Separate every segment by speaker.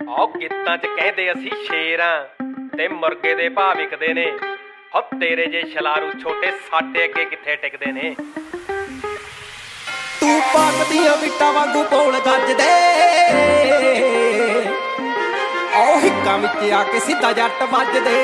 Speaker 1: ਆਹ ਗੀਤਾਂ 'ਚ ਕਹਿੰਦੇ ਅਸੀਂ ਸ਼ੇਰਾਂ ਤੇ ਮੁਰਗੇ ਦੇ ਭਾਅ ਵਿਕਦੇ ਨੇ। ਹੋ ਤੇਰੇ ਜੇ ਛਲਾਰੂ ਛੋਟੇ ਸਾਡੇ ਅੱਗੇ ਕਿੱਥੇ ਟਿਕਦੇ ਨੇ।
Speaker 2: ਤੂੰ ਪਾਕ ਦੀਆਂ ਬਿੱਟਾਂ ਵਾਂਗੂ ਬੋਲ ਗੱਜਦੇ, ਉਹ ਹਿੱਕਾਂ ਵਿੱਚ ਆ ਕੇ ਸਿੱਧਾ ਜੱਟ ਵੱਜਦੇ।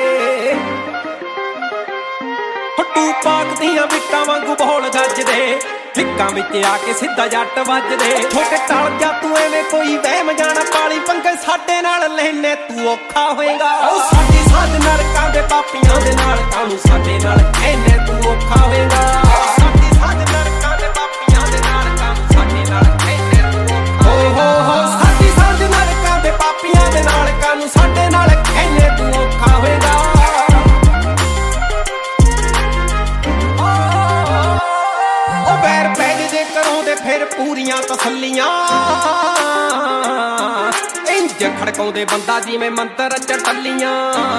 Speaker 2: ਤੂੰ ਪਾਕ ਦੀਆਂ ਬਿੱਟਾਂ ਵਾਂਗੂ ਬੋਲ ਗੱਜਦੇ, ਹਿੱਕਾਂ ਵਿੱਚ ਆ ਕੇ ਸਿੱਧਾ ਜੱਟ ਵੱਜਦੇ। ਛੋਟੇ ਟਲ ਜਾ ਤੂੰ ਐਵੇਂ ਕੋਈ ਵਹਿਮ ਜਾਣਾ ਪਾਲੀ ਪੰਗੇ ਸਾਡੇ ਨਾਲ ਲੈਨੇ ਤੂੰ ਔਖਾ ਹੋਏਗਾ। ਉਹ ਸਾਡੀ ਸਾਧ ਨਰਕਾਂ ਦੇ ਪਾਪੀਆਂ ਦੇ ਨਾਲ ਕਾਹਨੂੰ ਸਾਡੇ ਨਾਲ ਐਨੇ ਤੂੰ ਔਖਾ ਹੋਏਗਾ। ਸਾਡੀ ਸਾਧ ਨਰਕਾਂ ਦੇ ਪਾਪੀਆਂ ਦੇ ਨਾਲ ਕਾਹਨੂੰ ਸਾਡੇ ਨਾਲ ਐਨੇ ਤੂੰ ਔਖਾ ਹੋਏਗਾ। ਸਾਡੀ ਸਾਧ ਨਰਕਾਂ ਦੇ ਪਾਪੀਆਂ ਦੇ ਨਾਲ ਕਾਹਨੂੰ ਸਾਡੇ ਨਾਲ ਐਨੇ ਤੂੰ ਔਖਾ ਹੋਏਗਾ। ਫਿਰ ਪੂਰੀਆਂ ਤਸੱਲੀਆਂ ਇੰਜ ਖੜਕਾਉਂਦੇ ਬੰਦਾ ਜਿਵੇਂ ਮੰਤਰ ਚ ਟੱਲੀਆਂ।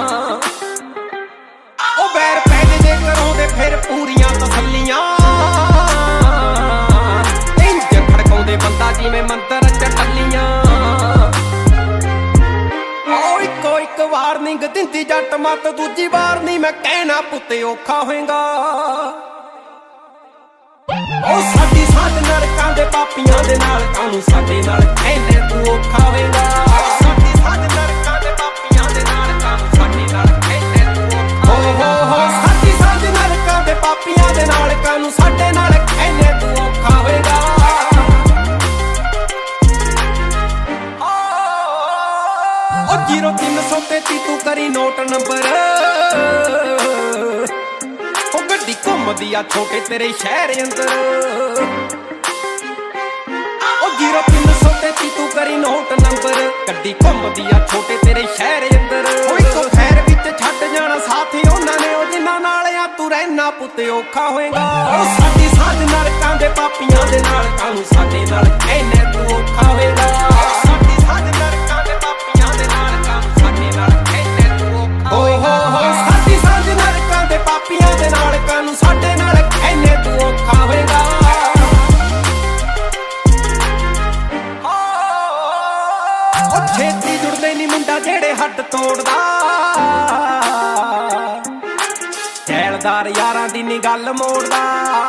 Speaker 2: ਉਹ ਬੈਰ ਪੈਜ ਦੇ ਕਰਾਉਂਦੇ ਫਿਰ ਪੂਰੀਆਂ ਤਸੱਲੀਆਂ ਇੰਜ ਖੜਕਾਉਂਦੇ ਬੰਦਾ ਜਿਵੇਂ ਮੰਤਰ ਚ ਟੱਲੀਆਂ। ਉਹ ਇੱਕੋ ਇੱਕ ਵਾਰਨਿੰਗ ਦਿੰਦੀ ਜੱਟ ਮੱਤ ਦੂਜੀ ਵਾਰ ਨਹੀਂ ਮੈਂ ਕਹਿਣਾ ਪੁੱਤੇ ਔਖਾ ਹੋਏਗਾ। ਉਹ ਸਾਡੀ ਸਾਧ ਨਰਕਾਂ ਦੇ ਪਾਪੀਆਂ ਦੇ ਨਾਲ ਕਾਹਨੂੰ ਸਾਡੇ ਨਾਲ ਐਨੇ ਤੂੰ ਔਖਾ ਹੋਏਗਾ। ਸਾਡੀ ਸਾਧ ਨਰਕਾਂ ਦੇ ਪਾਪੀਆਂ ਦੇ ਨਾਲ ਕਾਹਨੂੰ ਸਾਡੇ ਨਾਲ ਐਨੇ ਤੂੰ ਔਖਾ ਹੋਏਗਾ। ਸਾਡੀ ਸਾਧ ਨਰਕਾਂ ਦੇ ਪਾਪੀਆਂ ਦੇ ਨਾਲ ਕਾਹਨੂੰ ਸਾਡੇ ਨਾਲ ਐਨੇ ਤੂੰ ਔਖਾ ਹੋਏਗਾ। ਉਹ 0333 ਤੂੰ ਕਰੀ ਨੋਟ ਨੰਬਰ, ਗੱਡੀ ਘੁੰਮਦੀ ਆ ਛੋਟੇ ਤੇਰੇ ਸ਼ਹਿਰ ਅੰਦਰ। ਉਹ 0333 ਤੂੰ ਕਰੀ ਨੋਟ ਨੰਬਰ, ਗੱਡੀ ਘੁੰਮਦੀ ਆ ਛੋਟੇ ਤੇਰੇ ਸ਼ਹਿਰ ਅੰਦਰ। ਉਹ ਇੱਕੋ ਖੈਰ ਵਿੱਚ ਛੱਡ ਜਾਣਾ ਸਾਥੀ ਉਹਨਾਂ ਨੇ, ਉਹ ਜਿੰਨਾ ਨਾਲ ਆ ਤੂੰ ਰਹਿਣਾ ਪੁੱਤੇ ਔਖਾ ਹੋਏਗਾ। ਉਹ ਸਾਡੀ ਸਾਧ ਨਰਕਾਂ ਦੇ ਪਾਪੀਆਂ ਦੇ ਨਾਲ ਕਾਹਨੂੰ ਸਾਡੇ ਨਾਲ ਐਨੇ ਤੂੰ ਔਖਾ ਹੋਏਗਾ। ਸਾਡੀ ਸਾਧ ਨਰਕਾਂ ਦੇ ਪਾਪੀਆਂ ਦੇ ਨਾਲ ਕਾਹਨੂੰ ਸਾਡੇ ਨਾਲ ਐਨੇ ਤੂੰ ਔਖਾ ਹੋਏਗਾ। ਸਾਡੀ ਸਾਧ ਨਰਕਾਂ ਦੇ ਪਾਪੀਆਂ ਦੇ ਨਾਲ ਕਾਹਨੂੰ ਸਾਡੇ ਨਾਲ ਐਨੇ ਤੂੰ ਔਖਾ ਹੋਏਗਾ। ਉਹ ਛੇਤੀ ਜੁੜਦੇ ਨੀ ਮੁੰਡਾ ਜਿਹੜੇ ਹੱਡ ਤੋੜਦਾ, ਜੈਲਦਾਰ ਯਾਰਾਂ ਦੀ ਨੀ ਗੱਲ ਮੋੜਦਾ।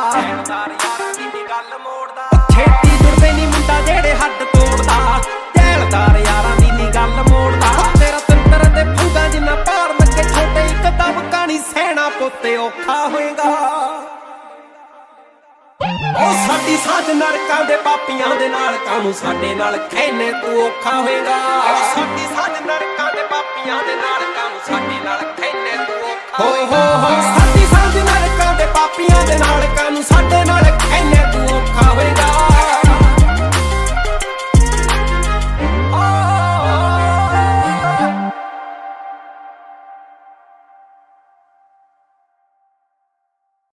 Speaker 2: ਛੇਤੀ ਜੁੜਦੇ ਨੀ ਮੁੰਡਾ ਜਿਹੜੇ ਹੱਡ ਤੋੜਦਾ, ਜੈਲਦਾਰ ਯਾਰਾਂ ਦੀ ਨੀ ਗੱਲ ਮੋੜਦਾ। ਤੇਰਾ ਤੰਤਰ ਦੇ ਫੁੰਗਾ ਜਿੰਨਾ ਭਾਰ ਲੱਗੇ ਛੋਟੇ ਇੱਕ ਦਬ ਕਾਣੀ ਸਹਿਣਾ ਪੁੱਤੇ ਔਖਾ ਹੋਏਗਾ। ਉਹ ਸਾਡੀ ਸਾਧ ਨਰਕਾਂ ਦੇ ਪਾਪੀਆਂ ਦੇ ਨਾਲ ਕਾਹਨੂੰ ਸਾਡੇ ਨਾਲ ਐਨੇ ਤੂੰ ਔਖਾ ਹੋਏਗਾ। ਸਾਡੀ ਸਾਧ ਨਰਕਾਂ ਦੇ ਪਾਪੀਆਂ ਦੇ ਨਾਲ ਕਾਹਨੂੰ ਸਾਡੇ ਨਾਲ ਐਨੇ ਤੂੰ ਔਖਾ ਹੋਏਗਾ। ਸਾਡੀ ਸਾਧ ਨਰਕਾਂ ਦੇ ਪਾਪੀਆਂ ਦੇ ਨਾਲ ਕਾਹਨੂੰ ਸਾਡੇ